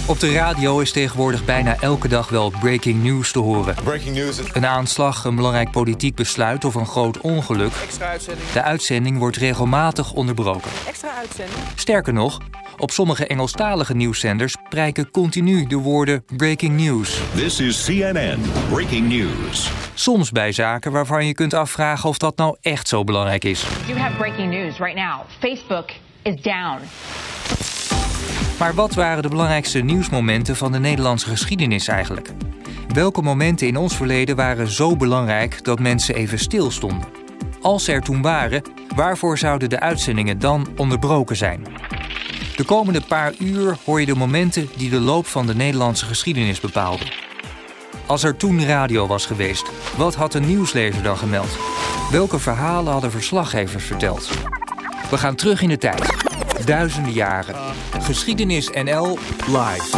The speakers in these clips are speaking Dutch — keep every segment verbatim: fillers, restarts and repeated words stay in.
Op de radio is tegenwoordig bijna elke dag wel breaking news te horen. Breaking news. Een aanslag, een belangrijk politiek besluit of een groot ongeluk. Extra uitzending. De uitzending wordt regelmatig onderbroken. Extra uitzending. Sterker nog, op sommige Engelstalige nieuwszenders prijken continu de woorden breaking news. This is C N N Breaking News. Soms bij zaken waarvan je kunt afvragen of dat nou echt zo belangrijk is. You have breaking news right now. Facebook is down. Maar wat waren de belangrijkste nieuwsmomenten van de Nederlandse geschiedenis eigenlijk? Welke momenten in ons verleden waren zo belangrijk dat mensen even stilstonden? Als ze er toen waren, waarvoor zouden de uitzendingen dan onderbroken zijn? De komende paar uur hoor je de momenten die de loop van de Nederlandse geschiedenis bepaalden. Als er toen radio was geweest, wat had een nieuwslezer dan gemeld? Welke verhalen hadden verslaggevers verteld? We gaan terug in de tijd. Duizenden jaren. Geschiedenis N L live.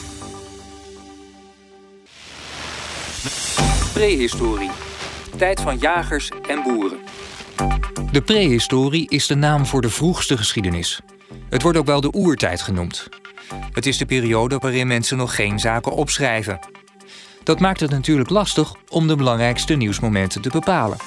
Prehistorie. Tijd van jagers en boeren. De prehistorie is de naam voor de vroegste geschiedenis. Het wordt ook wel de oertijd genoemd. Het is de periode waarin mensen nog geen zaken opschrijven. Dat maakt het natuurlijk lastig om de belangrijkste nieuwsmomenten te bepalen.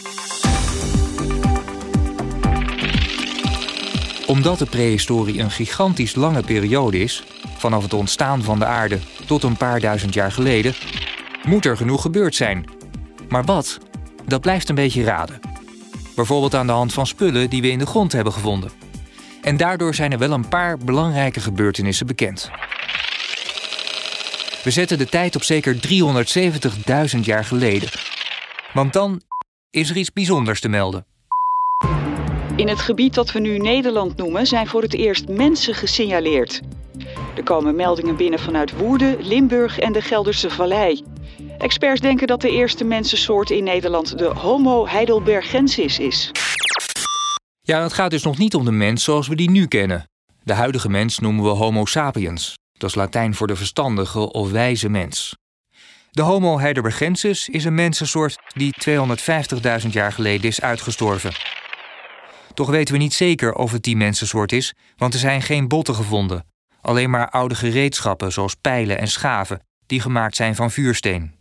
Omdat de prehistorie een gigantisch lange periode is, vanaf het ontstaan van de aarde tot een paar duizend jaar geleden, moet er genoeg gebeurd zijn. Maar wat? Dat blijft een beetje raden. Bijvoorbeeld aan de hand van spullen die we in de grond hebben gevonden. En daardoor zijn er wel een paar belangrijke gebeurtenissen bekend. We zetten de tijd op zeker driehonderdzeventigduizend jaar geleden. Want dan is er iets bijzonders te melden. In het gebied dat we nu Nederland noemen zijn voor het eerst mensen gesignaleerd. Er komen meldingen binnen vanuit Woerden, Limburg en de Gelderse Vallei. Experts denken dat de eerste mensensoort in Nederland de Homo heidelbergensis is. Ja, het gaat dus nog niet om de mens zoals we die nu kennen. De huidige mens noemen we Homo sapiens. Dat is Latijn voor de verstandige of wijze mens. De Homo heidelbergensis is een mensensoort die tweehonderdvijftigduizend jaar geleden is uitgestorven. Toch weten we niet zeker of het die mensensoort is, want er zijn geen botten gevonden. Alleen maar oude gereedschappen zoals pijlen en schaven die gemaakt zijn van vuursteen.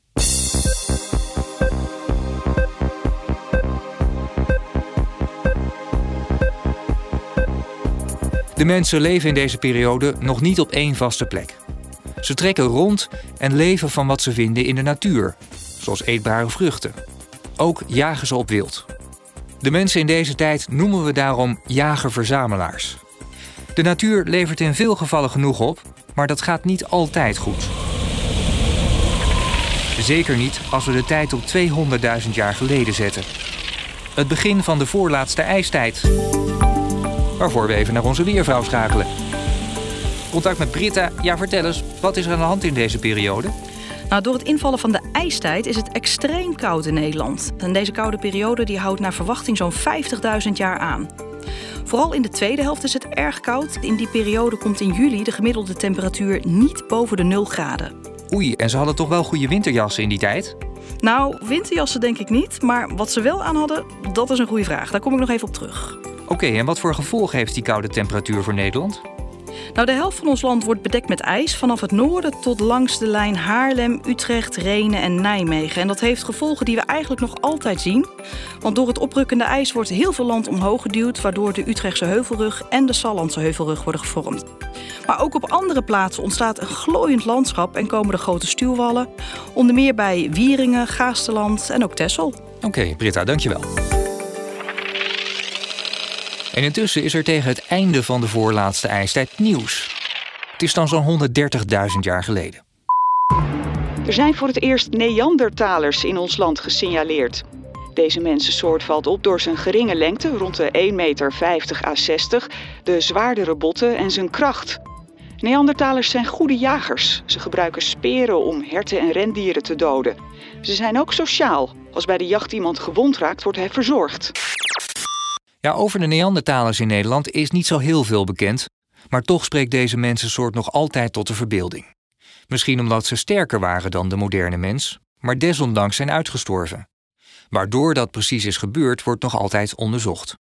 De mensen leven in deze periode nog niet op één vaste plek. Ze trekken rond en leven van wat ze vinden in de natuur, zoals eetbare vruchten. Ook jagen ze op wild. De mensen in deze tijd noemen we daarom jager-verzamelaars. De natuur levert in veel gevallen genoeg op, maar dat gaat niet altijd goed. Zeker niet als we de tijd op tweehonderdduizend jaar geleden zetten. Het begin van de voorlaatste ijstijd. Waarvoor we even naar onze weervrouw schakelen. Contact met Britta. Ja, vertel eens, wat is er aan de hand in deze periode? Nou, door het invallen van de ijstijd is het extreem koud in Nederland. En deze koude periode die houdt naar verwachting zo'n vijftigduizend jaar aan. Vooral in de tweede helft is het erg koud. In die periode komt in juli de gemiddelde temperatuur niet boven de nul graden. Oei, en ze hadden toch wel goede winterjassen in die tijd? Nou, winterjassen denk ik niet. Maar wat ze wel aan hadden, dat is een goede vraag. Daar kom ik nog even op terug. Oké, okay, en wat voor gevolg heeft die koude temperatuur voor Nederland? Nou, de helft van ons land wordt bedekt met ijs vanaf het noorden tot langs de lijn Haarlem, Utrecht, Rhenen en Nijmegen. En dat heeft gevolgen die we eigenlijk nog altijd zien. Want door het oprukkende ijs wordt heel veel land omhoog geduwd, waardoor de Utrechtse Heuvelrug en de Sallandse Heuvelrug worden gevormd. Maar ook op andere plaatsen ontstaat een glooiend landschap en komen de grote stuwwallen. Onder meer bij Wieringen, Gaasterland en ook Texel. Oké, okay, Britta, dankjewel. En intussen is er tegen het einde van de voorlaatste ijstijd nieuws. Het is dan zo'n honderddertigduizend jaar geleden. Er zijn voor het eerst Neandertalers in ons land gesignaleerd. Deze mensensoort valt op door zijn geringe lengte, rond de één meter vijftig à zestig, de zwaardere botten en zijn kracht. Neandertalers zijn goede jagers. Ze gebruiken speren om herten en rendieren te doden. Ze zijn ook sociaal. Als bij de jacht iemand gewond raakt, wordt hij verzorgd. Ja, over de Neandertalers in Nederland is niet zo heel veel bekend, maar toch spreekt deze mensensoort nog altijd tot de verbeelding. Misschien omdat ze sterker waren dan de moderne mens, maar desondanks zijn uitgestorven. Waardoor dat precies is gebeurd, wordt nog altijd onderzocht.